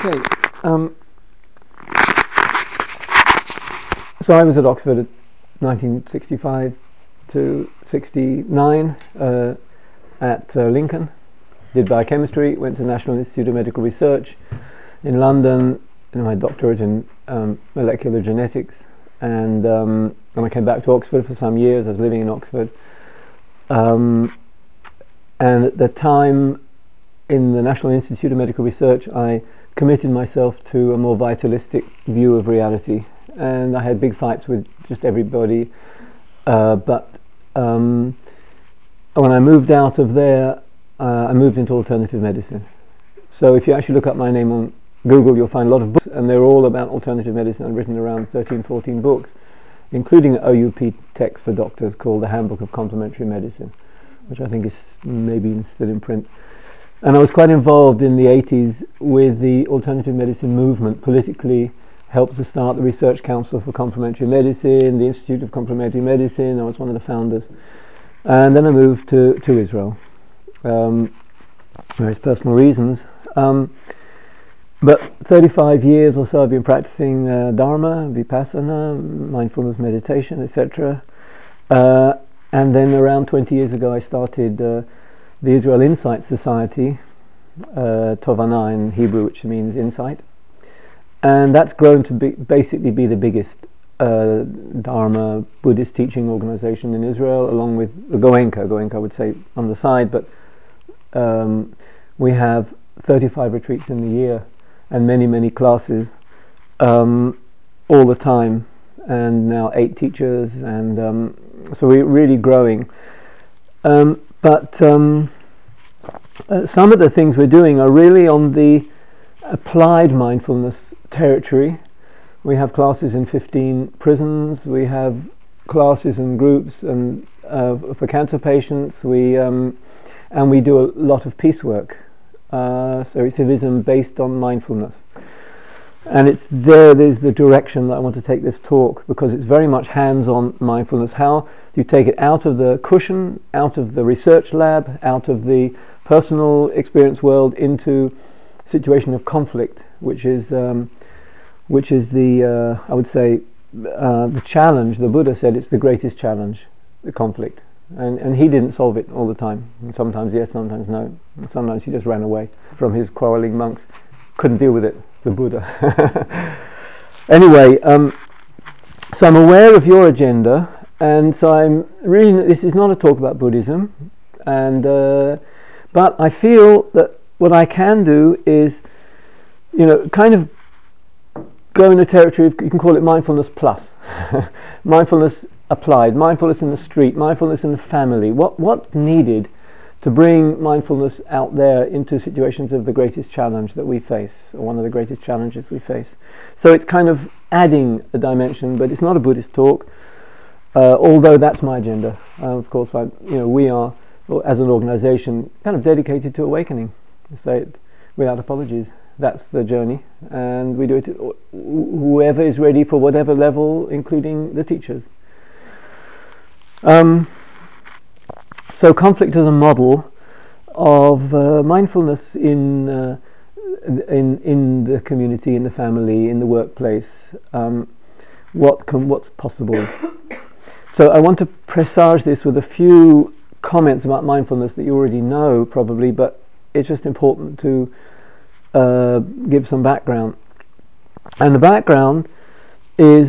Okay, so I was at Oxford at 1965 to 69 at Lincoln, did biochemistry, went to National Institute of Medical Research in London, and my doctorate in molecular genetics, and I came back to Oxford for some years. I was living in Oxford, and at the time in the National Institute of Medical Research I committed myself to a more vitalistic view of reality, and I had big fights with just everybody, but when I moved out of there, I moved into alternative medicine. So if you actually look up my name on Google, you'll find a lot of books, and they're all about alternative medicine. I've written around 13-14 books, including an OUP text for doctors called The Handbook of Complementary Medicine, which I think is maybe still in print. And I was quite involved in the 80s with the alternative medicine movement politically, helped to start the Research Council for Complementary Medicine, the Institute of Complementary Medicine. I was one of the founders. And then I moved to Israel, various personal reasons. But 35 years or so I've been practicing Dharma, Vipassana, mindfulness meditation, etc. And then around 20 years ago I started the Israel Insight Society, Tovana in Hebrew, which means insight, and that's grown to basically be the biggest Dharma Buddhist teaching organization in Israel, along with the Goenka. Goenka I would say on the side, but we have 35 retreats in the year and many classes all the time, and now 8 teachers, and so we're really growing. But some of the things we're doing are really on the applied mindfulness territory. We have classes in 15 prisons. We have classes in groups and for cancer patients. And we do a lot of peace work. So it's civism based on mindfulness. And there's the direction that I want to take this talk, because it's very much hands-on mindfulness. How you take it out of the cushion, out of the research lab, out of the personal experience world, into a situation of conflict, which is the I would say the challenge. The Buddha said it's the greatest challenge, the conflict, and he didn't solve it all the time. And sometimes yes, sometimes no. And sometimes he just ran away from his quarreling monks. Couldn't deal with it, the Buddha. Anyway, so I'm aware of your agenda, and so I'm really, this is not a talk about Buddhism, and but I feel that what I can do is, kind of go in a territory of, you can call it mindfulness plus, mindfulness applied, mindfulness in the street, mindfulness in the family. What's needed to bring mindfulness out there into situations of the greatest challenge that we face, or one of the greatest challenges we face. So it's kind of adding a dimension, but it's not a Buddhist talk, although that's my agenda. Of course, we are, as an organization, kind of dedicated to awakening. I say it without apologies. That's the journey, and we do it whoever is ready for whatever level, including the teachers. So conflict as a model of mindfulness in the community, in the family, in the workplace. What's possible? So I want to presage this with a few comments about mindfulness that you already know probably, but it's just important to give some background. And the background is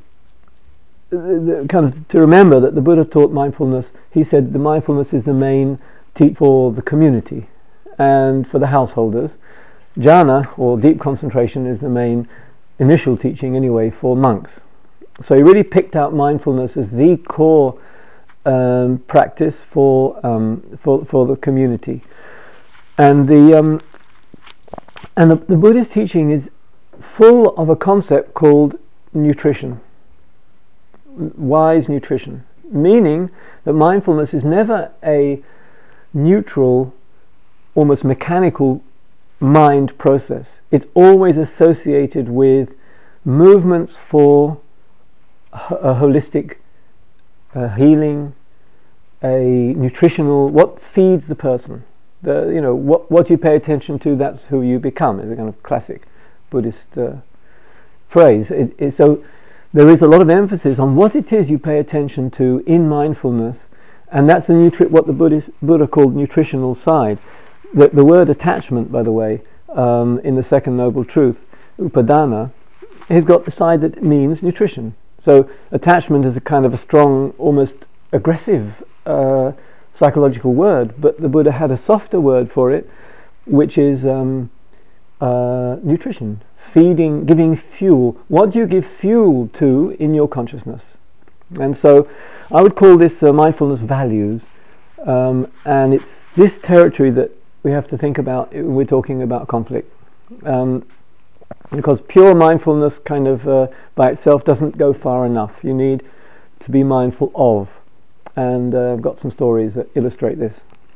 kind of to remember that the Buddha taught mindfulness. He said the mindfulness is the main teaching for the community and for the householders. Jhana, or deep concentration, is the main initial teaching anyway for monks. So he really picked out mindfulness as the core practice for the community. And the Buddhist teaching is full of a concept called nutrition. Wise nutrition, meaning that mindfulness is never a neutral, almost mechanical mind process. It's always associated with movements for a holistic healing, a nutritional, what feeds the person. What you pay attention to, that's who you become, is a kind of classic Buddhist phrase. So there is a lot of emphasis on what it is you pay attention to in mindfulness, and that's what the Buddha called nutritional side. The word attachment, by the way, in the Second Noble Truth, upadana, has got the side that means nutrition. So attachment is a kind of a strong, almost aggressive psychological word, but the Buddha had a softer word for it, which is nutrition, feeding, giving fuel. What do you give fuel to in your consciousness? And so I would call this mindfulness values, and it's this territory that we have to think about when we're talking about conflict, because pure mindfulness kind of by itself doesn't go far enough. You need to be mindful of, and I've got some stories that illustrate this.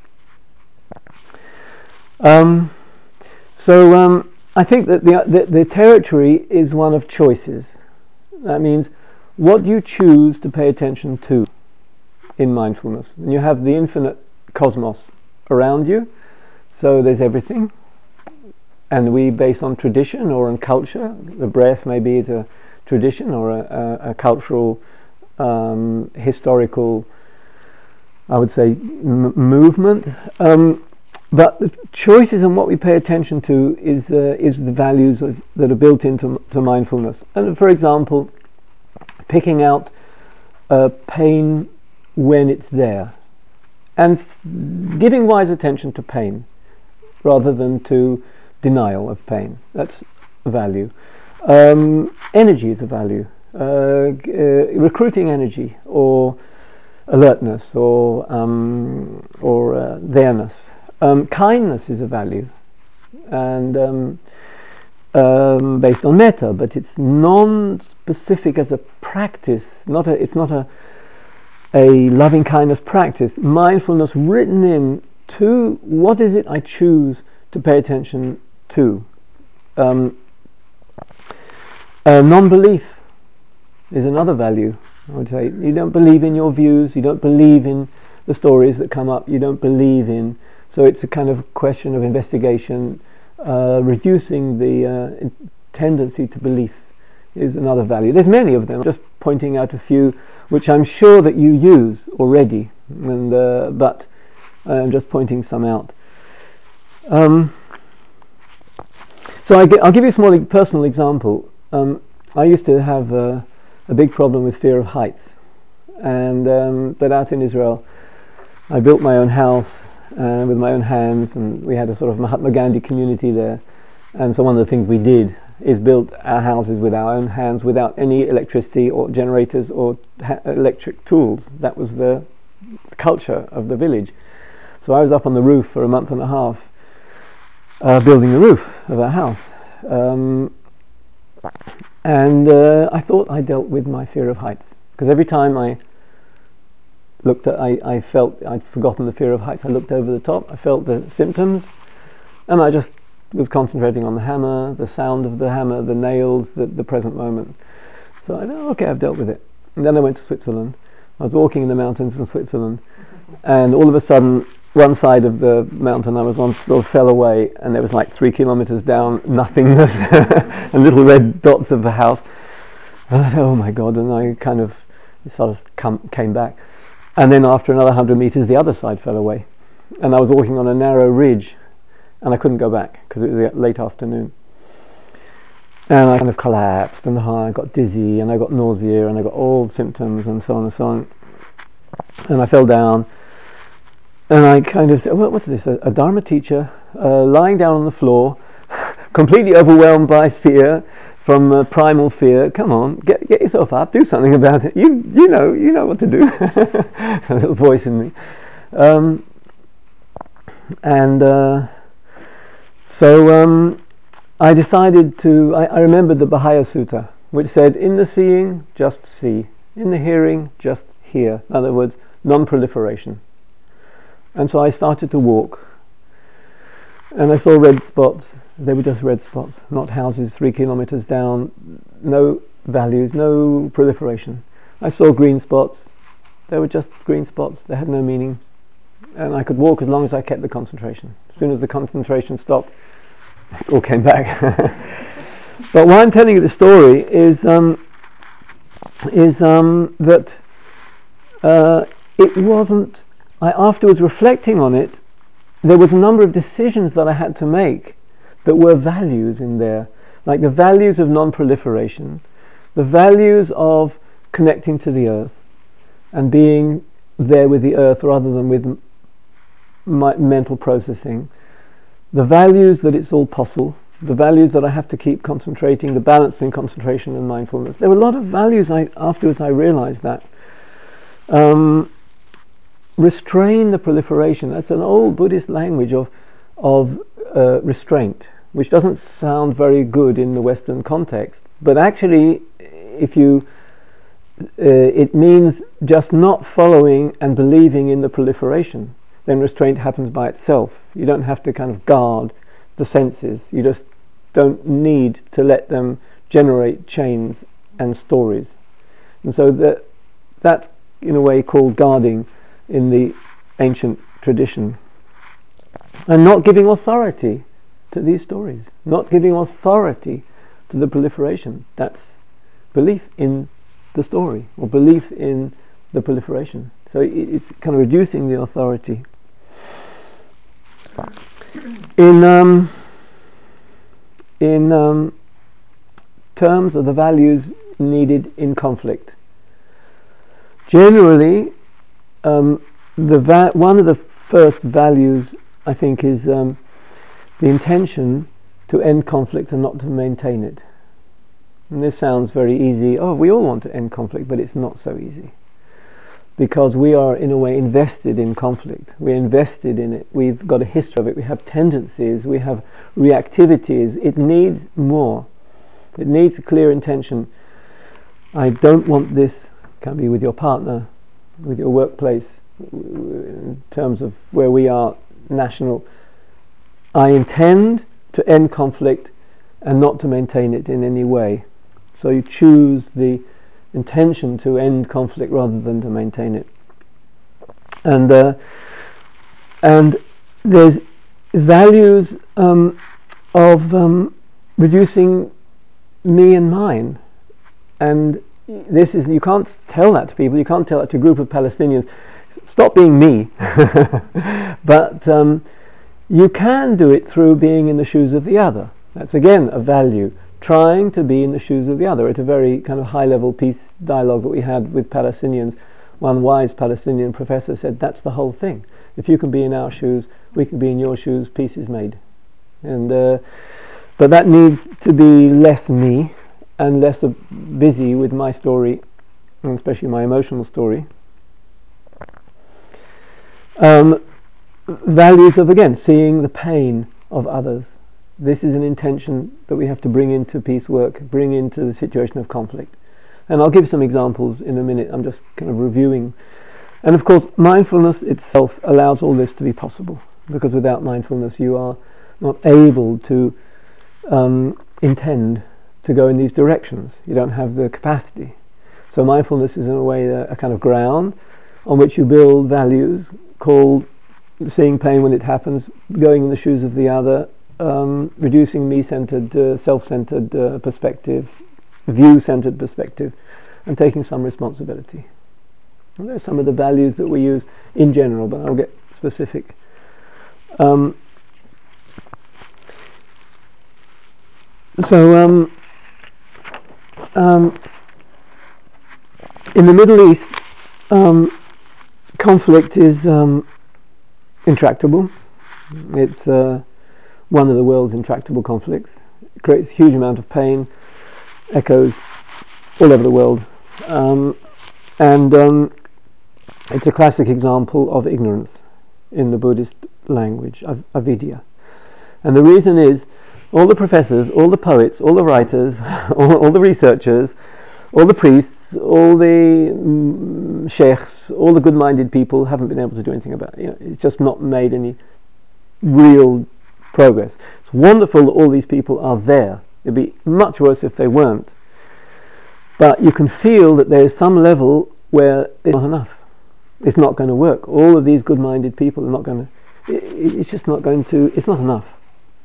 So I think that the territory is one of choices. That means, what do you choose to pay attention to in mindfulness? And you have the infinite cosmos around you, so there's everything, and we base on tradition or on culture. The breath maybe is a tradition or a cultural, historical, I would say, movement. But the choices and what we pay attention to is the values that are built into mindfulness. And for example, picking out pain when it's there, and giving wise attention to pain rather than to denial of pain. That's a value. Energy is a value. Recruiting energy, or alertness, or there-ness. Kindness is a value, and based on metta, but it's non-specific as a practice. It's not a loving kindness practice. Mindfulness written in to what is it I choose to pay attention to. Non-belief is another value. I would say you don't believe in your views, you don't believe in the stories that come up, you don't believe in. So it's a kind of question of investigation. Reducing the tendency to belief is another value. There's many of them. I'm just pointing out a few which I'm sure that you use already, and but I'm just pointing some out. So I'll give you a small personal example. I used to have a big problem with fear of heights, and but out in Israel I built my own house with my own hands, and we had a sort of Mahatma Gandhi community there, and so one of the things we did is built our houses with our own hands without any electricity or generators or electric tools. That was the culture of the village. So I was up on the roof for a month and a half building the roof of our house, and I thought I dealt with my fear of heights, because every time I looked at, I felt I'd forgotten the fear of heights. I looked over the top, I felt the symptoms, and I just was concentrating on the hammer, the sound of the hammer, the nails, the present moment. So I thought, okay, I've dealt with it. And then I went to Switzerland. I was walking in the mountains in Switzerland, and all of a sudden one side of the mountain I was on sort of fell away, and there was like 3 kilometers down nothingness and little red dots of the house. And I thought, oh my God, and I kind of sort of came back. And then after another 100 meters the other side fell away, and I was walking on a narrow ridge, and I couldn't go back because it was late afternoon. And I kind of collapsed, and I got dizzy, and I got nausea, and I got all the symptoms, and so on and so on. And I fell down, and I kind of said, well, what's this, a Dharma teacher lying down on the floor, completely overwhelmed by fear, from primal fear. Come on, get yourself up, do something about it. You know what to do. A little voice in me. So I decided to, I remembered the Bahaya Sutta, which said, in the seeing, just see. In the hearing, just hear. In other words, non-proliferation. And so I started to walk, and I saw red spots. They were just red spots, not houses 3 kilometers down, no values, no proliferation. I saw green spots. They were just green spots. They had no meaning. And I could walk as long as I kept the concentration. As soon as the concentration stopped, it all came back. But why I'm telling you the story is that it wasn't. I afterwards reflecting on it, there was a number of decisions that I had to make that were values in there, like the values of non-proliferation, the values of connecting to the earth and being there with the earth rather than with my mental processing, the values that it's all possible, the values that I have to keep concentrating, the balance between concentration and mindfulness. There were a lot of values. Afterwards I realized that. Restrain the proliferation. That's an old Buddhist language of restraint, which doesn't sound very good in the Western context. But actually, if you, it means just not following and believing in the proliferation. Then restraint happens by itself. You don't have to kind of guard the senses. You just don't need to let them generate chains and stories. And so that's in a way called guarding in the ancient tradition. And not giving authority to these stories, not giving authority to the proliferation. That's belief in the story, or belief in the proliferation. So it's kind of reducing the authority. In terms of the values needed in conflict, generally one of the first values, I think, is the intention to end conflict and not to maintain it. And this sounds very easy. Oh, we all want to end conflict, but it's not so easy, because we are in a way invested in conflict. We're invested in it. We've got a history of it. We have tendencies. We have reactivities. It needs more. It needs a clear intention. I don't want this. Can be with your partner, with your workplace, in terms of where we are national. I intend to end conflict and not to maintain it in any way. So you choose the intention to end conflict rather than to maintain it. And there's values of reducing me and mine. And this is, you can't tell that to people. You can't tell that to a group of Palestinians. Stop being me. But you can do it through being in the shoes of the other. That's again a value. Trying to be in the shoes of the other. At a very kind of high-level peace dialogue that we had with Palestinians, one wise Palestinian professor said, that's the whole thing. If you can be in our shoes, we can be in your shoes, peace is made. And but that needs to be less me and less busy with my story, and especially my emotional story. Values of, again, seeing the pain of others. This is an intention that we have to bring into peace work, bring into the situation of conflict. And I'll give some examples in a minute. I'm just kind of reviewing. And of course, mindfulness itself allows all this to be possible, because without mindfulness you are not able to intend to go in these directions. You don't have the capacity. So mindfulness is in a way a kind of ground on which you build values called seeing pain when it happens, going in the shoes of the other, reducing me-centered, self-centered perspective, view-centered perspective, and taking some responsibility. And there's some of the values that we use in general, but I'll get specific. In the Middle East, conflict is intractable. It's one of the world's intractable conflicts. It creates a huge amount of pain, echoes all over the world, and it's a classic example of ignorance in the Buddhist language, avidya. And the reason is, all the professors, all the poets, all the writers, all the researchers, all the priests, all the sheikhs, all the good-minded people haven't been able to do anything about it. It's just not made any real progress. It's wonderful that all these people are there. It'd be much worse if they weren't. But you can feel that there is some level where it's not enough. It's not going to work. All of these good-minded people are not going to. It's just not going to. It's not enough.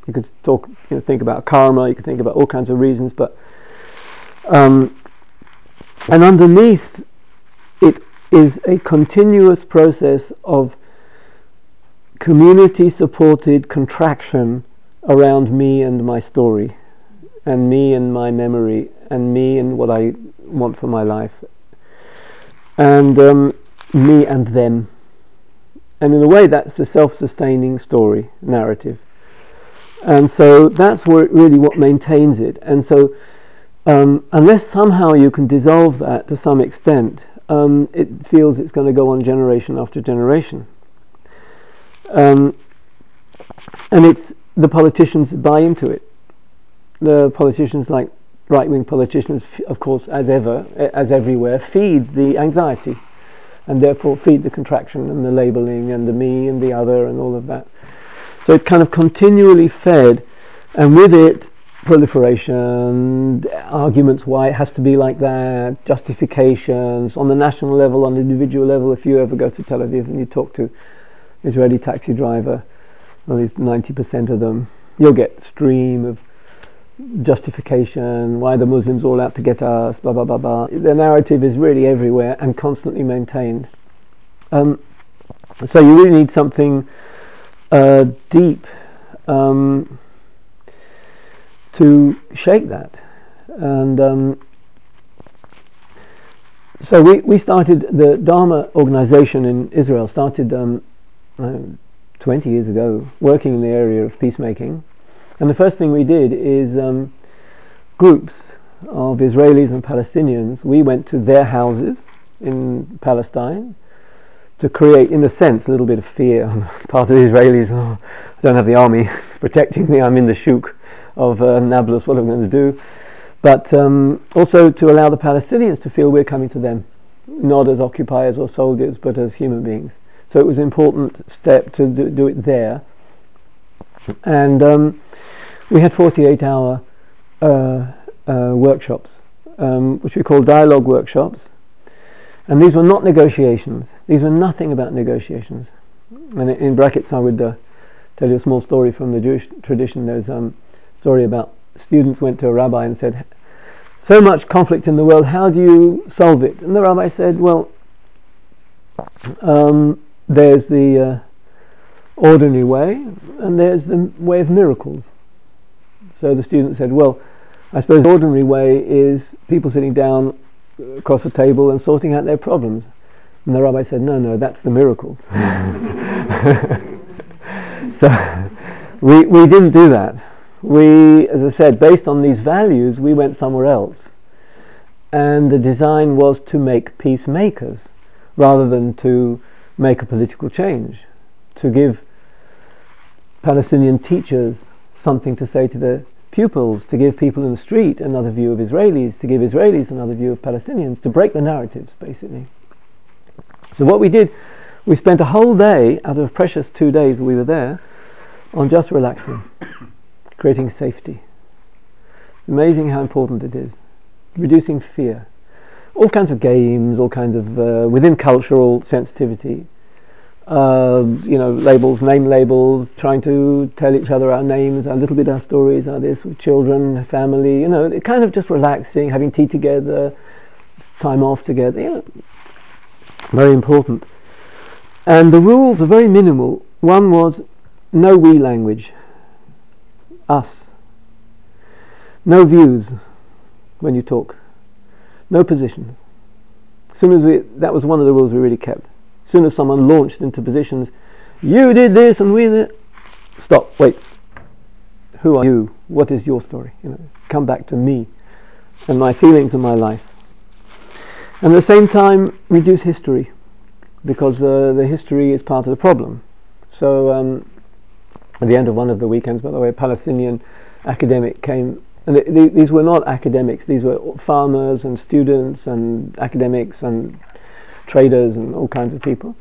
You could talk, think about karma. You could think about all kinds of reasons, but and underneath it is a continuous process of community-supported contraction around me and my story, and me and my memory, and me and what I want for my life, and me and them. And in a way, that's a self-sustaining story, narrative. And so that's really what maintains it. And so unless somehow you can dissolve that to some extent, it feels it's going to go on generation after generation. And it's the politicians that buy into it. The politicians, like right-wing politicians, of course, as everywhere, feed the anxiety, and therefore feed the contraction and the labeling and the me and the other and all of that. So it's kind of continually fed, and with it, proliferation, arguments why it has to be like that, justifications on the national level, on the individual level. If you ever go to Tel Aviv and you talk to Israeli taxi driver, at least 90% of them, you'll get stream of justification, why the Muslims all out to get us, blah blah blah blah. The narrative is really everywhere and constantly maintained. So you really need something deep to shake that. And so we started the Dharma organization in Israel, started 20 years ago, working in the area of peacemaking. And the first thing we did is groups of Israelis and Palestinians. We went to their houses in Palestine to create, in a sense, a little bit of fear on the part of the Israelis. Oh, I don't have the army protecting me, I'm in the shuk of Nablus, what am I going to do? But also to allow the Palestinians to feel we're coming to them, not as occupiers or soldiers, but as human beings. So it was an important step to do it there. And we had 48-hour workshops, which we call dialogue workshops. And these were not negotiations. These were nothing about negotiations. And in brackets, I would tell you a small story from the Jewish tradition. There's a story about students went to a rabbi and said, so much conflict in the world, how do you solve it? And the rabbi said, well, there's the ordinary way, and there's the way of miracles. So the student said, well, I suppose the ordinary way is people sitting down across a table and sorting out their problems. And the rabbi said, no, that's the miracles. So we didn't do that. We, as I said, based on these values, we went somewhere else. And the design was to make peacemakers rather than to make a political change, to give Palestinian teachers something to say to their pupils, to give people in the street another view of Israelis, to give Israelis another view of Palestinians, to break the narratives, basically. So what we did, we spent a whole day, out of a precious 2 days we were there, on just relaxing, creating safety. It's amazing how important it is. Reducing fear. All kinds of games, all kinds of, within cultural sensitivity, labels, name labels, trying to tell each other our names, a little bit our stories, our this, with children, family, kind of just relaxing, having tea together, time off together, very important. And the rules are very minimal. One was no we language, us. No views when you talk. No positions. That was one of the rules we really kept. As soon as someone launched into positions, you did this and we did. Stop, wait. Who are you? What is your story? Come back to me and my feelings and my life. And at the same time, reduce history, because the history is part of the problem. So at the end of one of the weekends, by the way, a Palestinian academic came, and these were not academics, these were farmers and students and academics and traders and all kinds of people,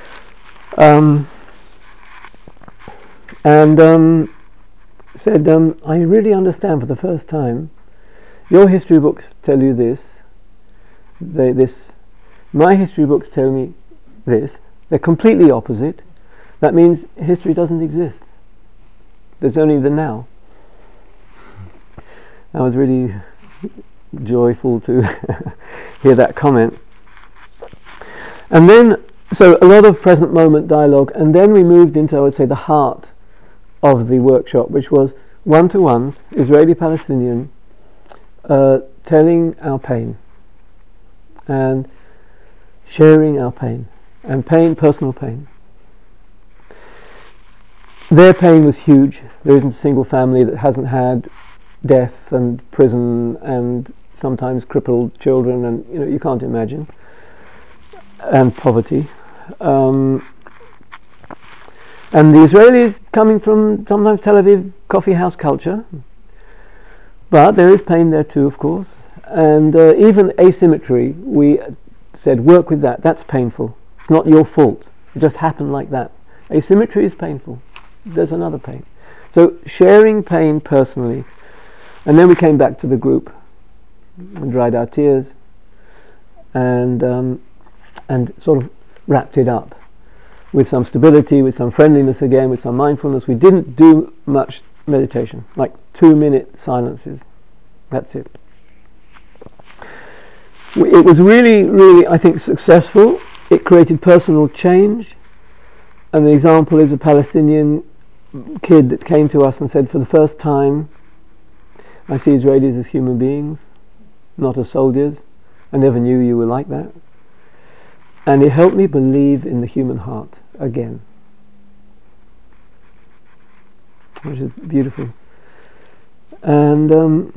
said, I really understand for the first time, your history books tell you this, my history books tell me this, they're completely opposite. That means history doesn't exist. There's only the now. I was really joyful to hear that comment. And then, so a lot of present moment dialogue, and then we moved into, I would say, the heart of the workshop, which was one-to-ones, Israeli-Palestinian, telling our pain and sharing our pain, and pain, personal pain. Their pain was huge. There isn't a single family that hasn't had death and prison and sometimes crippled children, and you can't imagine, and poverty. And the Israelis coming from sometimes Tel Aviv coffee house culture, but there is pain there too, of course. And even asymmetry, we said, work with that. That's painful. It's not your fault. It just happened like that. Asymmetry is painful. There's another pain. So sharing pain personally. And then we came back to the group and dried our tears and sort of wrapped it up with some stability, with some friendliness again, with some mindfulness. We didn't do much meditation, like 2-minute silences. That's it. It was really, really, I think, successful. It created personal change. And the example is a Palestinian kid that came to us and said, for the first time, I see Israelis as human beings, not as soldiers. I never knew you were like that. And it helped me believe in the human heart again, which is beautiful. And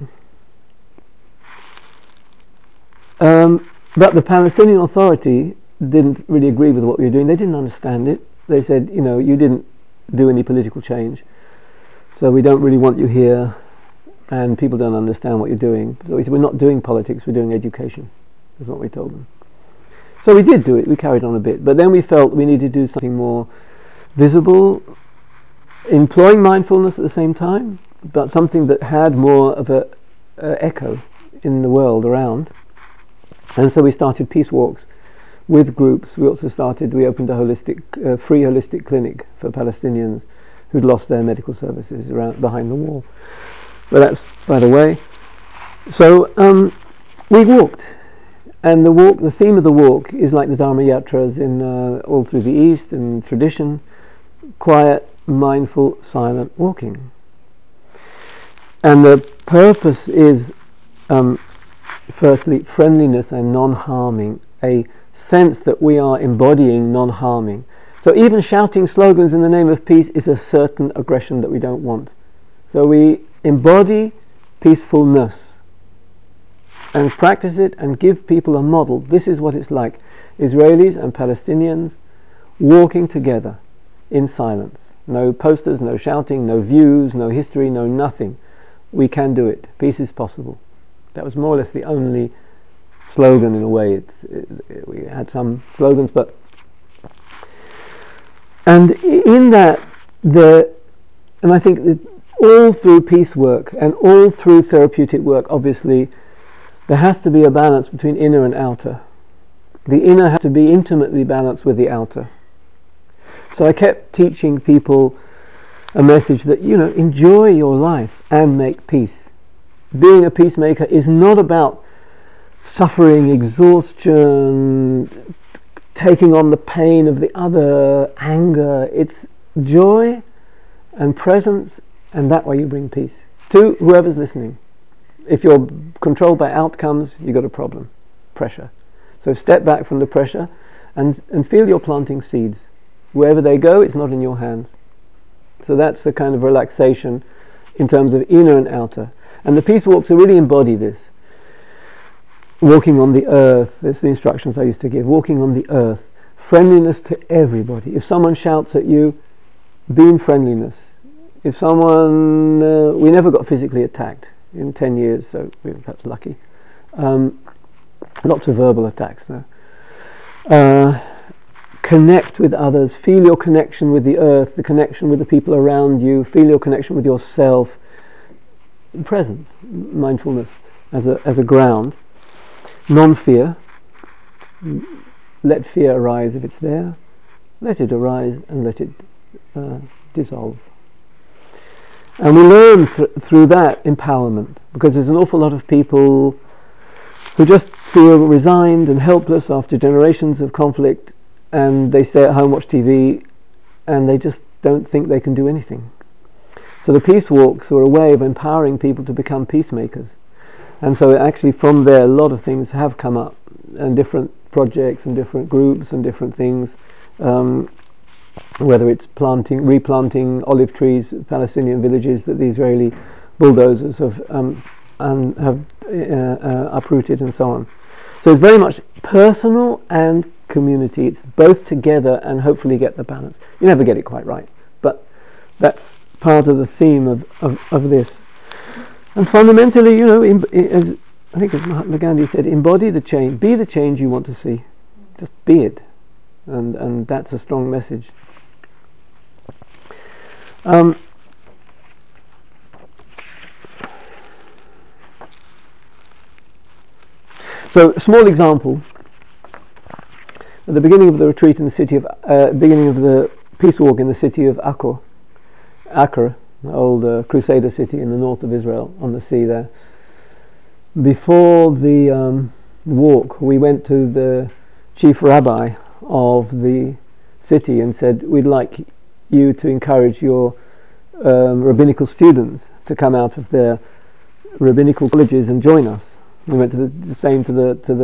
but the Palestinian Authority didn't really agree with what we were doing. They didn't understand it. They said, you didn't do any political change, so we don't really want you here, and people don't understand what you're doing. So we said, we're not doing politics, we're doing education. That's what we told them. So we did do it, we carried on a bit, but then we felt we needed to do something more visible, employing mindfulness at the same time, but something that had more of a echo in the world around. And so we started peace walks with groups. We opened a free holistic clinic for Palestinians who'd lost their medical services around behind the wall. But that's by the way. So we walked. And the theme of the walk is like the Dharma Yatras in all through the East and tradition, quiet, mindful, silent walking. And the purpose is, firstly, friendliness and non-harming, a sense that we are embodying non-harming. So even shouting slogans in the name of peace is a certain aggression that we don't want. So we embody peacefulness and practice it and give people a model. This is what it's like. Israelis and Palestinians walking together in silence. No posters, no shouting, no views, no history, no nothing. We can do it. Peace is possible. That was more or less the only slogan in a way. We had some slogans, but... And in that, and I think that all through peace work and all through therapeutic work, obviously, there has to be a balance between inner and outer. The inner has to be intimately balanced with the outer. So I kept teaching people a message that, enjoy your life and make peace. Being a peacemaker is not about suffering, exhaustion, taking on the pain of the other, anger. It's joy and presence, and that way you bring peace to whoever's listening. If you're controlled by outcomes, you've got a problem, pressure. So step back from the pressure and feel you're planting seeds. Wherever they go, it's not in your hands. So that's the kind of relaxation in terms of inner and outer. And the peace walks really embody this. Walking on the earth, that's the instructions I used to give. Walking on the earth, friendliness to everybody. If someone shouts at you, beam friendliness. If someone, we never got physically attacked in 10 years, so we were perhaps lucky. Lots of verbal attacks though. Connect with others, feel your connection with the earth, the connection with the people around you, feel your connection with yourself. Presence, mindfulness as a ground. Non-fear. Let fear arise if it's there. Let it arise and let it dissolve. And we learn through that empowerment, because there's an awful lot of people who just feel resigned and helpless after generations of conflict, and they stay at home, watch TV, and they just don't think they can do anything. So the peace walks were a way of empowering people to become peacemakers. And so actually from there a lot of things have come up, and different projects and different groups and different things, whether it's replanting olive trees, Palestinian villages that the Israeli bulldozers have uprooted, and so on. So it's very much personal and community. It's both together, and hopefully get the balance. You never get it quite right, but that's part of the theme of this. And fundamentally, as I think as Mahatma Gandhi said, embody the change, be the change you want to see. Just be it. And that's a strong message. So, a small example. At the beginning of the retreat in the city of, beginning of the peace walk in the city of Acre, the old Crusader city in the north of Israel, on the sea there. Before the walk, we went to the chief rabbi of the city and said, we'd like you to encourage your rabbinical students to come out of their rabbinical colleges and join us. We went to the same to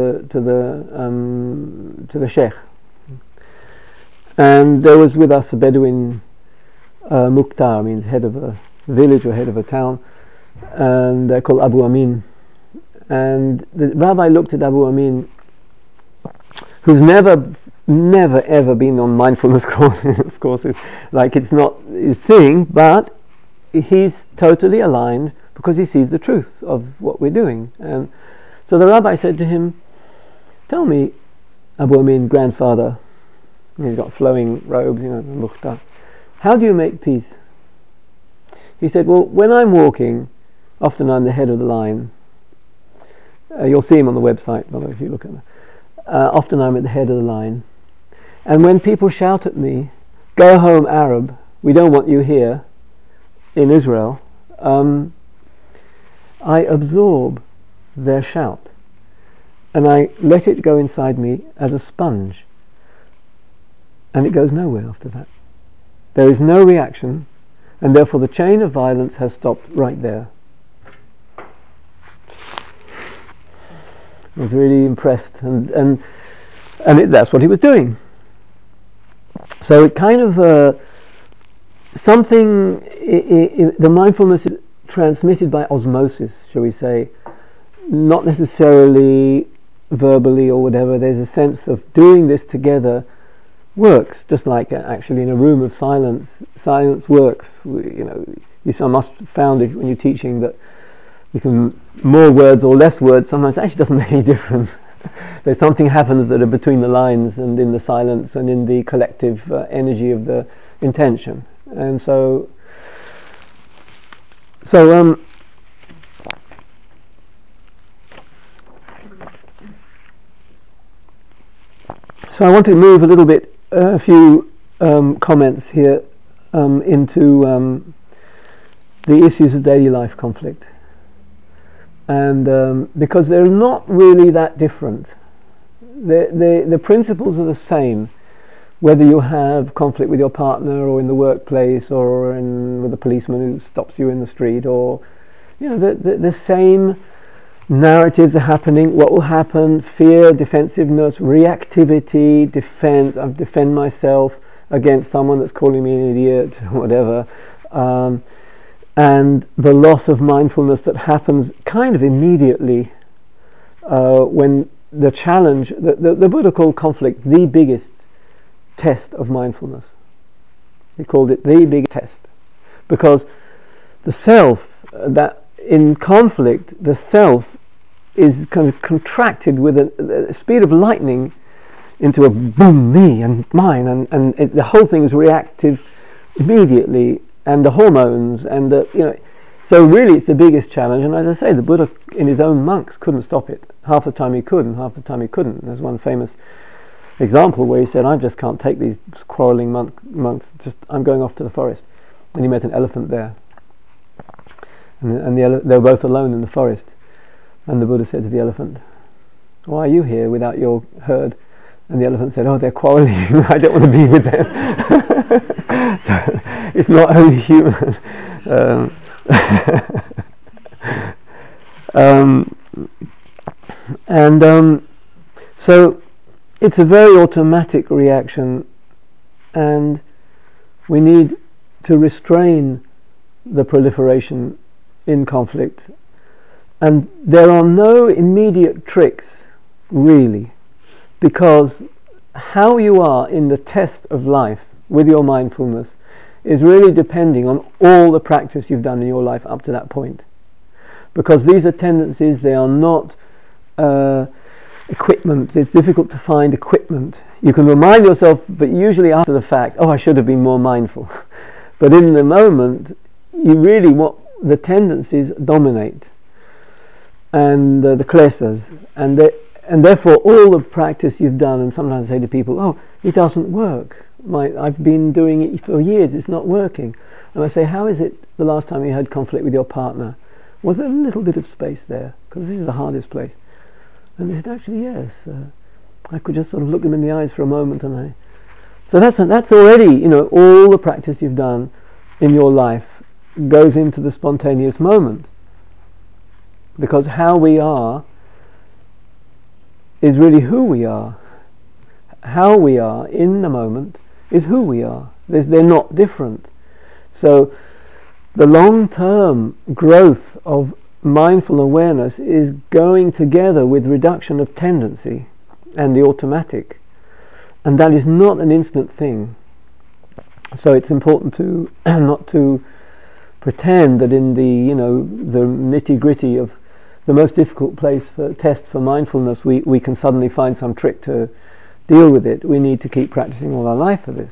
the sheikh, and there was with us a Bedouin, Mukhtar, means head of a village or head of a town, and they're called Abu Amin. And the rabbi looked at Abu Amin, who's never ever been on mindfulness course. Of course, it's not his thing, but he's totally aligned because he sees the truth of what we're doing. And so the rabbi said to him, tell me, Abu Amin, grandfather, he's got flowing robes, Mukhtar, how do you make peace? He said, well, when I'm walking, often I'm the head of the line. You'll see him on the website, by the way, if you look at him. Often I'm at the head of the line. And when people shout at me, go home Arab, we don't want you here in Israel, I absorb their shout, and I let it go inside me as a sponge, and it goes nowhere after that. There is no reaction, and therefore the chain of violence has stopped right there. I was really impressed, and that's what he was doing. So it kind of something, the mindfulness is transmitted by osmosis, shall we say, not necessarily verbally or whatever. There's a sense of doing this together works, just like actually in a room of silence works. You must have found it when you're teaching that you can more words or less words sometimes actually doesn't make any difference. There's something happens that are between the lines and in the silence and in the collective energy of the intention. And so I want to move a little bit, a few comments here into the issues of daily life conflict. And because they're not really that different. The principles are the same, whether you have conflict with your partner or in the workplace or with a policeman who stops you in the street, or the same narratives are happening. What will happen? Fear, defensiveness, reactivity, defense. I defend myself against someone that's calling me an idiot, whatever. And the loss of mindfulness that happens kind of immediately when the challenge, the Buddha called conflict the biggest test of mindfulness. He called it the big test, because the self, that in conflict, the self is kind of contracted with a speed of lightning into a boom, me and mine, and the whole thing is reactive immediately, and the hormones, and so really it's the biggest challenge. And as I say, the Buddha in his own monks couldn't stop it. Half the time he could, and half the time he couldn't. There's one famous example where he said, I just can't take these quarrelling monks, I'm going off to the forest. And he met an elephant there. And they were both alone in the forest. And the Buddha said to the elephant, "Why are you here without your herd?" And the elephant said, "Oh, they're quarreling. I don't want to be with them." So it's not only human. So it's a very automatic reaction, and we need to restrain the proliferation in conflict. And there are no immediate tricks, really, because how you are in the test of life with your mindfulness is really depending on all the practice you've done in your life up to that point. Because these are tendencies, they are not equipment. It's difficult to find equipment. You can remind yourself, but usually after the fact, "Oh, I should have been more mindful." But in the moment, you really want the tendencies dominate, and the klesas, and therefore all the practice you've done. And sometimes I say to people, "Oh, it doesn't work. I've been doing it for years, it's not working." And I say, "How is it the last time you had conflict with your partner? Was there a little bit of space there? Because this is the hardest place." And they said, "Actually, yes. I could just sort of look them in the eyes for a moment." So that's already, all the practice you've done in your life goes into the spontaneous moment. Because how we are is really who we are. How we are in the moment is who we are. They're not different. So the long-term growth of mindful awareness is going together with reduction of tendency and the automatic. And that is not an instant thing. So it's important to not to pretend that in the nitty-gritty of the most difficult test for mindfulness we can suddenly find some trick to deal with it. We need to keep practicing all our life for this.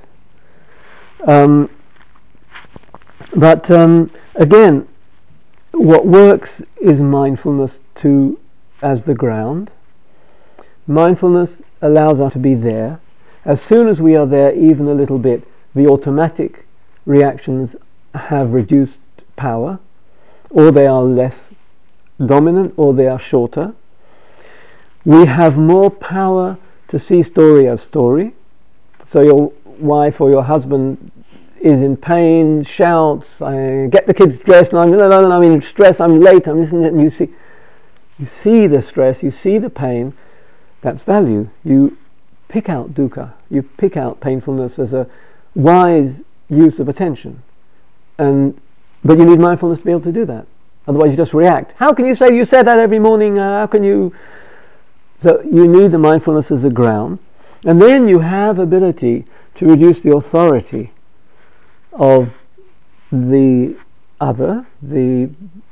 But again, what works is mindfulness as the ground. Mindfulness allows us to be there. As soon as we are there, even a little bit, the automatic reactions have reduced power, or they are less dominant, or they are shorter. We have more power to see story as story. So your wife or your husband is in pain, shouts, "I get the kids dressed, and I'm in stress, I'm late, I'm listening," and you see the stress, you see the pain. That's value. You pick out dukkha, you pick out painfulness as a wise use of attention. But you need mindfulness to be able to do that. Otherwise you just react. "How can you say you said that every morning? How can you?" So you need the mindfulness as a ground. And then you have ability to reduce the authority of the other, the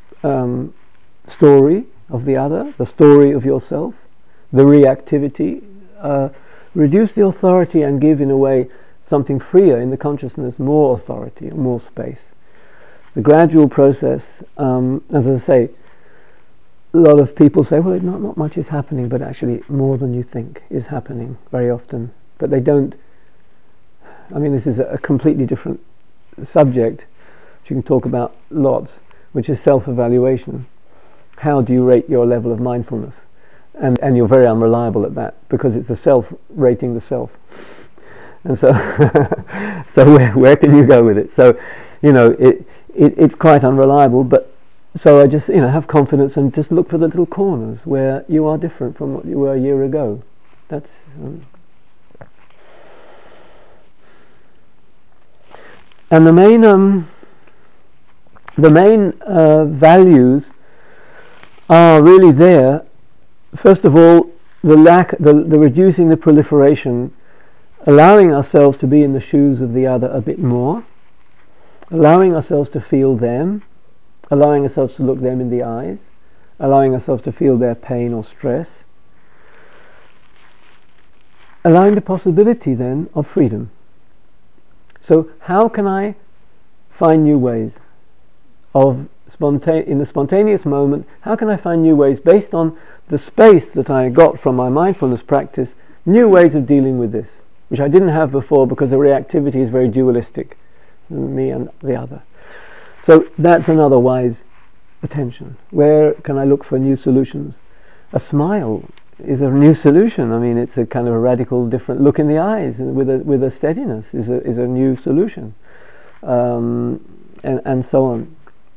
story of the other, the story of yourself, the reactivity. Reduce the authority and give, in a way, something freer in the consciousness, more authority, more space. The gradual process, as I say, a lot of people say, "Well, not much is happening," but actually more than you think is happening very often. But they don't. This is a completely different subject, which you can talk about lots, which is self-evaluation. How do you rate your level of mindfulness? And you're very unreliable at that, because it's the self rating the self. And so so where can you go with it? So it's quite unreliable. But so I just have confidence and just look for the little corners where you are different from what you were a year ago. That's and the main values are really there. First of all, the reducing the proliferation, allowing ourselves to be in the shoes of the other a bit more, allowing ourselves to feel them, allowing ourselves to look them in the eyes, allowing ourselves to feel their pain or stress, allowing the possibility then of freedom. So how can I find new ways of in the spontaneous moment? How can I find new ways based on the space that I got from my mindfulness practice, new ways of dealing with this, which I didn't have before, because the reactivity is very dualistic, me and the other. So that's another wise attention. Where can I look for new solutions? A smile is a new solution. I mean, it's a kind of a radical different look in the eyes with a steadiness is a new solution, and so on.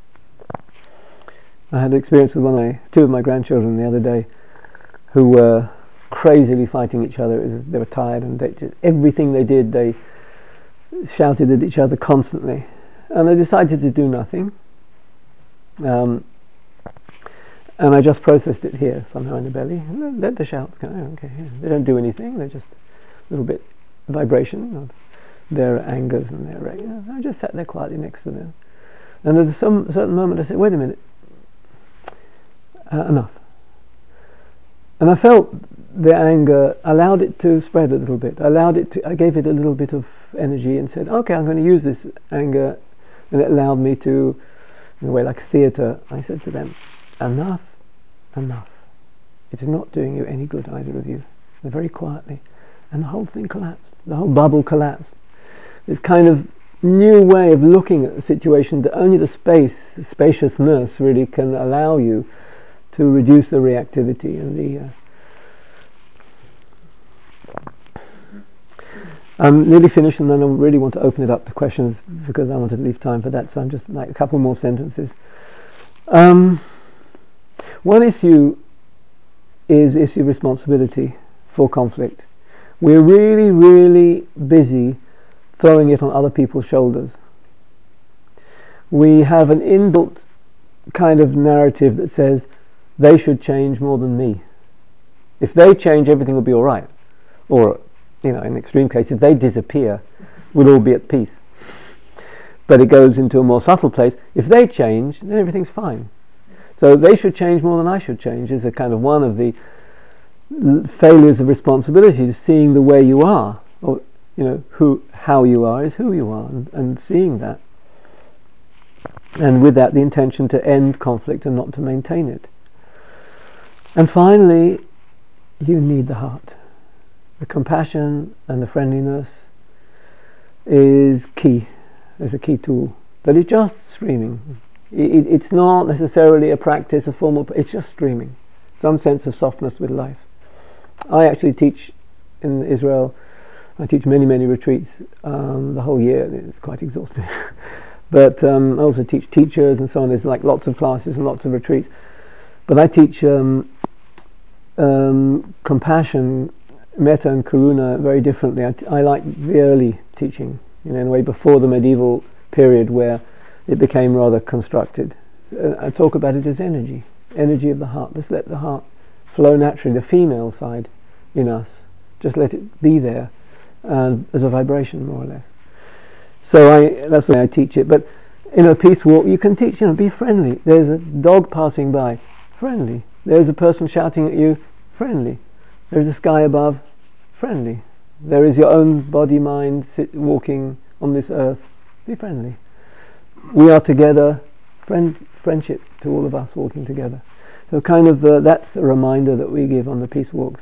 I had an experience with two of my grandchildren the other day, who were crazily fighting each other. They were tired, and everything they did, they shouted at each other constantly. And I decided to do nothing. And I just processed it here, somehow in the belly. And let the shouts go. Oh, okay, yeah. They don't do anything. They're just a little bit vibration of their angers and their rage. I just sat there quietly next to them. And at some certain moment, I said, "Wait a minute. Enough." And I felt the anger, allowed it to spread a little bit. I gave it a little bit of energy and said, "Okay, I'm going to use this anger," and it allowed me to, in a way like a theatre. I said to them, "Enough, enough. It is not doing you any good, either of you." And very quietly, and the whole thing collapsed. The whole bubble collapsed. This kind of new way of looking at the situation that only the spaciousness really can allow you to reduce the reactivity and the. I'm nearly finished, and then I really want to open it up to questions because I wanted to leave time for that. So I'm just like a couple more sentences. One issue is issue of responsibility for conflict. We're really, really busy throwing it on other people's shoulders. We have an inbuilt kind of narrative that says they should change more than me. If they change, everything will be all right. Or, in an extreme case, if they disappear, we'll all be at peace. But it goes into a more subtle place. If they change, then everything's fine. So they should change more than I should change is a kind of one of the failures of responsibility, seeing the way you are, or how you are is who you are, and seeing that, and with that the intention to end conflict and not to maintain it. And finally, you need the heart. The compassion and the friendliness is key. It's a key tool, but it's just streaming. It's not necessarily a practice, a formal. It's just streaming, some sense of softness with life. I actually teach in Israel. I teach many retreats the whole year. It's quite exhausting. But I also teach teachers and so on. There's like lots of classes and lots of retreats. But I teach compassion, metta and karuna very differently. I like the early teaching, in a way before the medieval period where it became rather constructed. I talk about it as energy of the heart. Just let the heart flow naturally, the female side in us. Just let it be there as a vibration, more or less. So that's the way I teach it. But in a peace walk, you can teach, be friendly. There's a dog passing by, friendly. There's a person shouting at you, friendly. There's a sky above, friendly. There is your own body, mind, walking on this earth, be friendly. We are together, friendship to all of us walking together. So kind of that's a reminder that we give on the peace walks.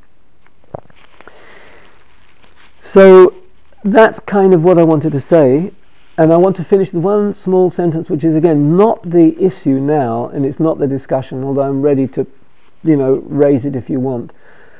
So that's kind of what I wanted to say, and I want to finish with one small sentence, which is again not the issue now, and it's not the discussion, although I'm ready to raise it if you want.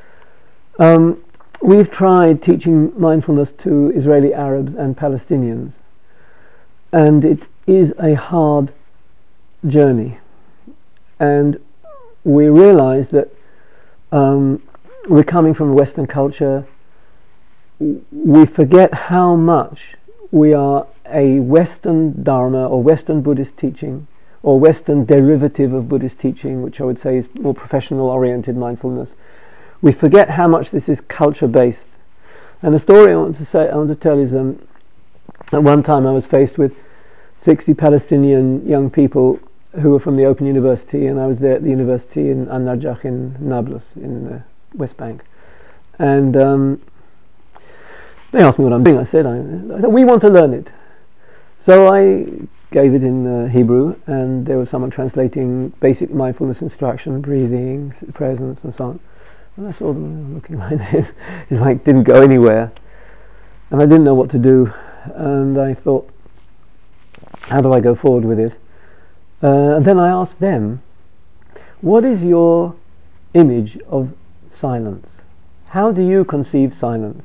We've tried teaching mindfulness to Israeli Arabs and Palestinians, and it is a hard journey, and we realize that we're coming from a Western culture. We forget how much we are a Western Dharma or Western Buddhist teaching or Western derivative of Buddhist teaching, which I would say is more professional oriented mindfulness. We forget how much this is culture based. And the story I want to tell is at one time I was faced with 60 Palestinian young people who were from the Open University, and I was there at the university in An-Najah in Nablus in the West Bank, and they asked me what I'm doing. I said, we want to learn it. So I gave it in Hebrew, and there was someone translating basic mindfulness instruction, breathing, presence, and so on. And I saw them looking like this. It's like didn't go anywhere, and I didn't know what to do. And I thought, how do I go forward with this? And then I asked them, what is your image of silence? How do you conceive silence?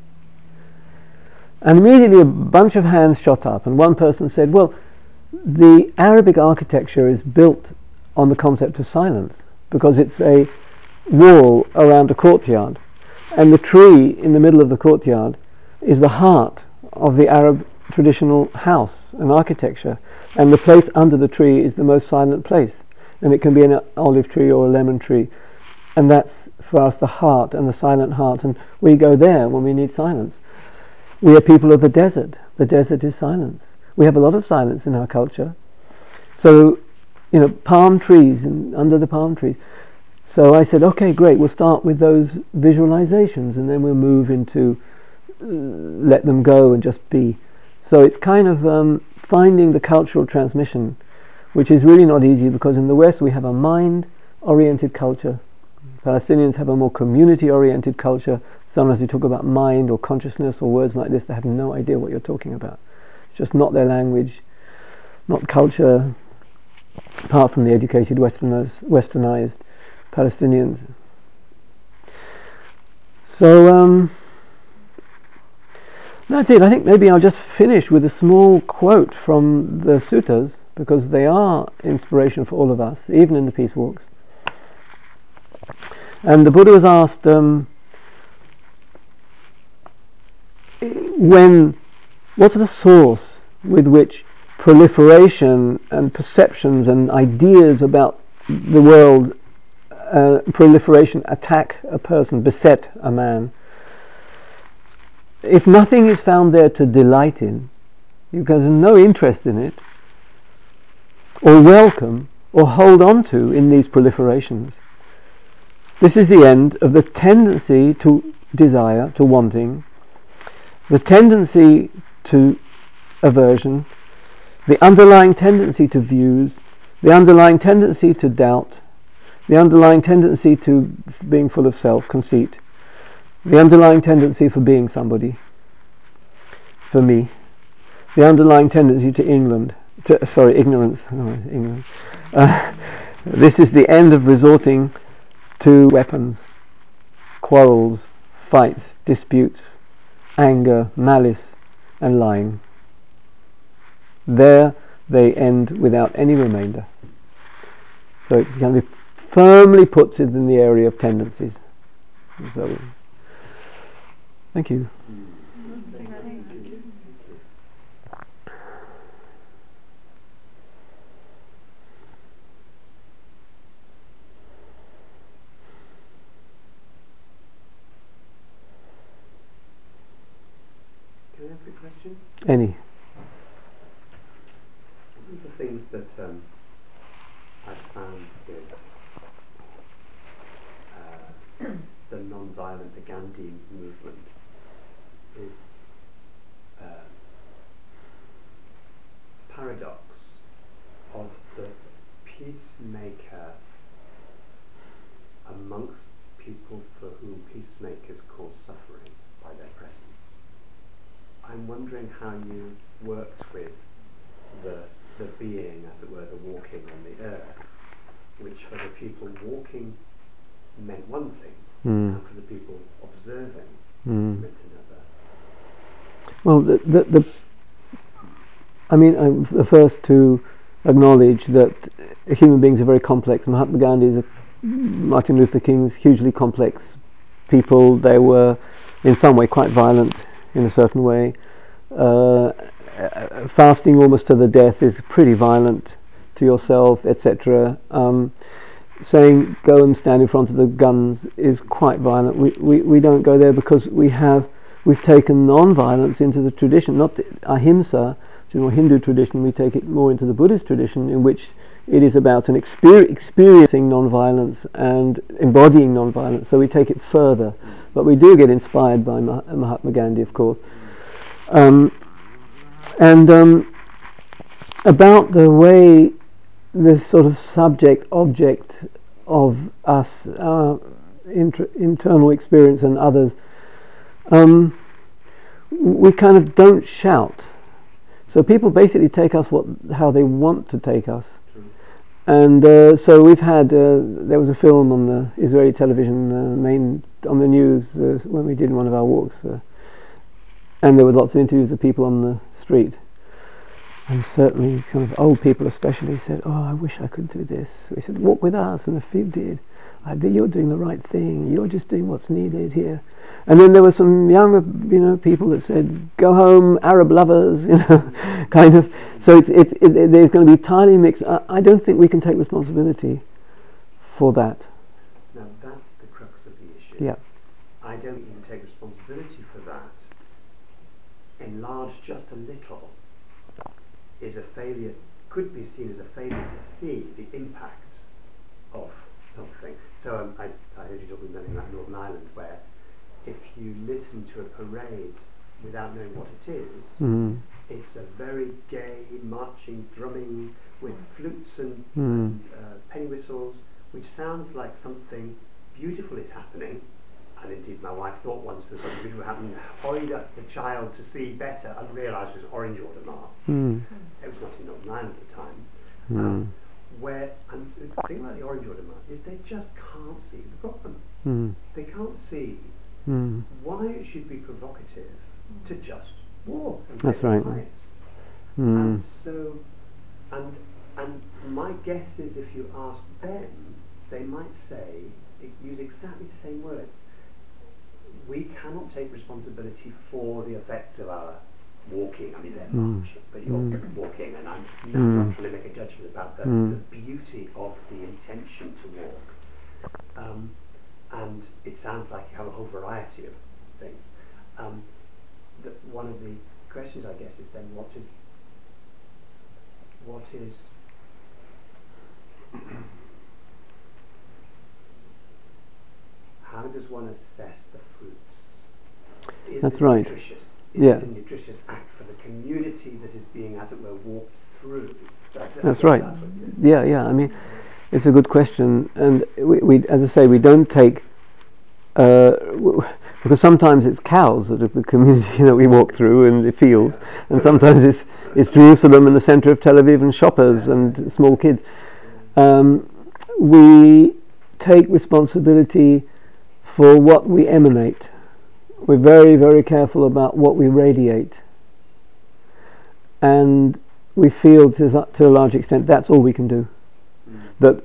And immediately a bunch of hands shot up, and one person said, well, the Arabic architecture is built on the concept of silence, because it's a wall around a courtyard, and the tree in the middle of the courtyard is the heart of the Arab traditional house and architecture, and the place under the tree is the most silent place, and it can be an olive tree or a lemon tree, and that's for us the heart and the silent heart, and we go there when we need silence. We are people of the desert. The desert is silence. We have a lot of silence in our culture. So, palm trees and under the palm trees. So I said, okay, great, we'll start with those visualizations, and then we'll move into let them go and just be. So it's kind of finding the cultural transmission, which is really not easy, because in the West we have a mind-oriented culture. Palestinians have a more community-oriented culture. Sometimes we talk about mind or consciousness or words like this, they have no idea what you're talking about. It's just not their language, not culture, apart from the educated westernized Palestinians. So that's it. I think maybe I'll just finish with a small quote from the suttas, because they are inspiration for all of us, even in the peace walks. And the Buddha was asked, what's the source with which proliferation and perceptions and ideas about the world, proliferation attack a person, beset a man? If nothing is found there to delight in, because there's no interest in it, or welcome, or hold on to in these proliferations, this is the end of the tendency to desire, to wanting, the tendency to aversion, the underlying tendency to views, the underlying tendency to doubt, the underlying tendency to being full of self-conceit, the underlying tendency for being somebody, for me, the underlying tendency to ignorance. This is the end of resorting to weapons, quarrels, fights, disputes, anger, malice, and lying. There they end without any remainder. So it can be firmly put in the area of tendencies. So, thank you. Can I ask a question? Any. One of the things that I've found with the non-violent, the Gandhi movement is paradox of the peacemaker amongst people for whom peacemakers cause suffering by their presence. I'm wondering how you worked with the being, as it were, the walking on the earth, which for the people walking meant one thing, and for the people observing meant another. Well, I'm the first to acknowledge that human beings are very complex. Mahatma Gandhi, Martin Luther King's hugely complex people. They were in some way quite violent in a certain way. Fasting almost to the death is pretty violent to yourself, etc. Saying go and stand in front of the guns is quite violent. We don't go there because we've taken non-violence into the tradition, not ahimsa, which is more Hindu tradition. We take it more into the Buddhist tradition, in which it is about experiencing non-violence and embodying non-violence. So we take it further, but we do get inspired by Mahatma Gandhi, of course. About the way this sort of subject-object of us, our internal experience and others, we kind of don't shout. So people basically take us how they want to take us. True. And so we've had, there was a film on the Israeli television, on the news when we did one of our walks, and there were lots of interviews of people on the street. And certainly kind of old people especially said, "Oh, I wish I could do this." We said, "Walk with us," and a few did. "You're doing the right thing. You're just doing what's needed here." And then there were some younger, people that said, "Go home, Arab lovers," kind of. So there's going to be entirely mixed. I don't think we can take responsibility for that. Now that's the crux of the issue. Yeah. I don't even take responsibility for that. Enlarged just a little is a failure, could be seen as a failure to see the impact of something. So I heard you talking about Northern Ireland, where if you listen to a parade without knowing what it is, it's a very gay, marching, drumming with flutes and penny whistles, which sounds like something beautiful is happening. And indeed, my wife thought once that something beautiful happened, hurried up the child to see better, and realised it was Orange Order March. It was not in Northern Ireland at the time. And the thing about the Orange Order March is they just can't see the problem. They can't see why it should be provocative to just walk. And that's right. And so, and my guess is, if you ask them, they might say, use exactly the same words. We cannot take responsibility for the effects of our walking. I mean, they're marching, but you're walking, and I'm not trying to make a judgment about the beauty of the intention to walk. And it sounds like you have a whole variety of things. One of the questions, I guess, is then what is how does one assess the fruits? Is That's this right. nutritious? Is it a nutritious act for the community that is being, as it were, walked through? That's right. Yeah. I mean, it's a good question, and we as I say, we don't take because sometimes it's cows that are the community that we walk through in the fields, and sometimes it's Jerusalem in the centre of Tel Aviv and shoppers and small kids. We take responsibility for what we emanate. We're very, very careful about what we radiate, and we feel to a large extent that's all we can do. That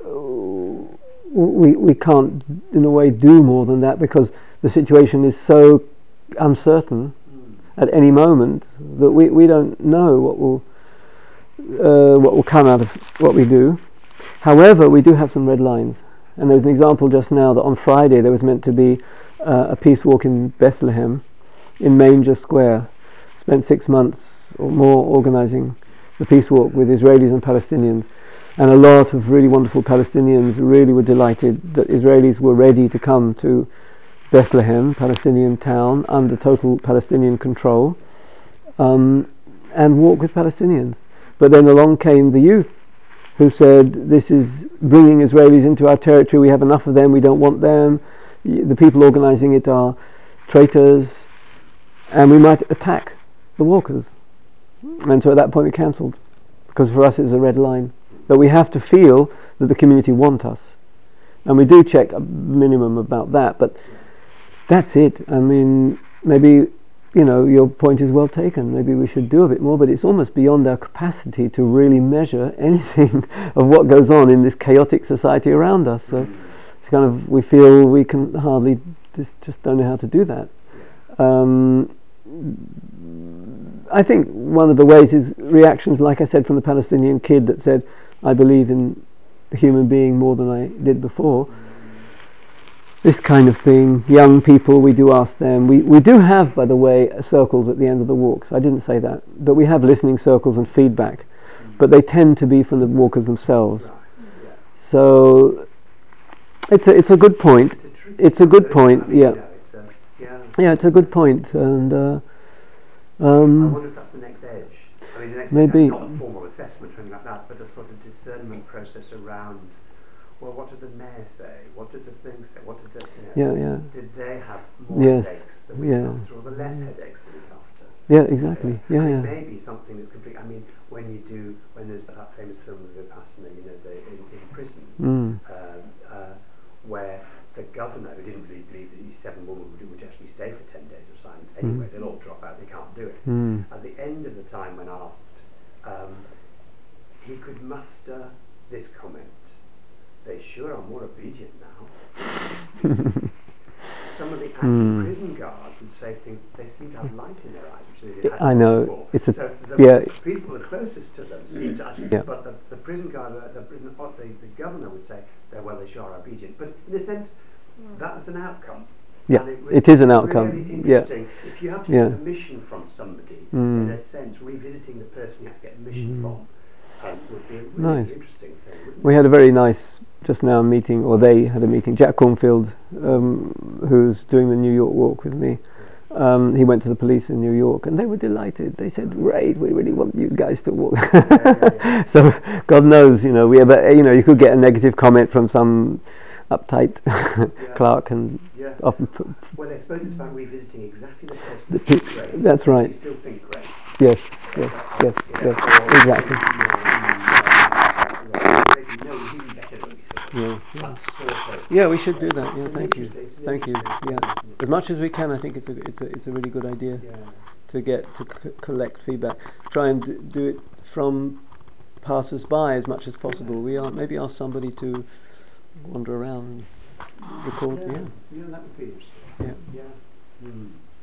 we can't, in a way, do more than that, because the situation is so uncertain at any moment that we don't know what will come out of what we do. However, we do have some red lines, and there was an example just now that on Friday there was meant to be a peace walk in Bethlehem, in Manger Square. Spent 6 months or more organising the peace walk with Israelis and Palestinians, and a lot of really wonderful Palestinians really were delighted that Israelis were ready to come to Bethlehem, Palestinian town, under total Palestinian control, and walk with Palestinians. But then along came the youth, who said, "This is bringing Israelis into our territory, we have enough of them, we don't want them, the people organising it are traitors, and we might attack the walkers." And so at that point we cancelled, because for us it's a red line, that we have to feel that the community want us, and we do check a minimum about that, but that's it. I mean, maybe your point is well taken, maybe we should do a bit more, but it's almost beyond our capacity to really measure anything of what goes on in this chaotic society around us. So it's kind of, we feel we can hardly, just don't know how to do that. I think one of the ways is reactions, like I said, from the Palestinian kid that said, "I believe in the human being more than I did before." This kind of thing. Young people, we do ask them. We do have, by the way, circles at the end of the walks. I didn't say that, but we have listening circles and feedback, but they tend to be from the walkers themselves. So it's a good point. It's a good point. Yeah. Yeah, it's a good point, and I wonder if that's the next edge. I mean, the next maybe edge, not a formal assessment or anything like that, but a sort of discernment process around, well, what did the mayor say? What did the thing say? What did the, did they have more headaches than we after, or the less headaches than we after? Yeah, exactly. Yeah, and yeah. it may be something that's complete. I mean, when there's that famous film of Vipassana, you know, in prison, Mm. where the governor, who didn't really believe that these 7 women would actually stay for 10 days of silence anyway, they'll all drop out, they can't do it. At the end of the time, when asked, he could muster this comment: "They sure are more obedient now." Some of the actual prison guards would say things. They seem to have light in their eyes, which they hadn't I know. before. It's a So yeah. the people the closest to them seem to actually. Yeah. But the prison guard, the governor would say, "Well, they sure are obedient." But in a sense, that was an outcome. Yeah, And it is an really outcome. Yeah. interesting. If you have to get permission from somebody, in a sense, revisiting the person you have to get permission from would be a really Nice. interesting thing. Wouldn't We had a very nice just now meeting, or they had a meeting. Jack Cornfield, who's doing the New York walk with me, he went to the police in New York, and they were delighted. They said, "Great, we really want you guys to walk." So God knows, you know, you could get a negative comment from some uptight clerk, and often. Well, I suppose it's about revisiting exactly the person that you great. That's right. You still think great. Yes, exactly. Yeah, we should do that. Yeah, thank you. Yeah, as much as we can. I think it's a really good idea to get to collect feedback. Try and do it from passers-by as much as possible. Maybe ask somebody to wander around and record. Yeah, that would be interesting. Yeah.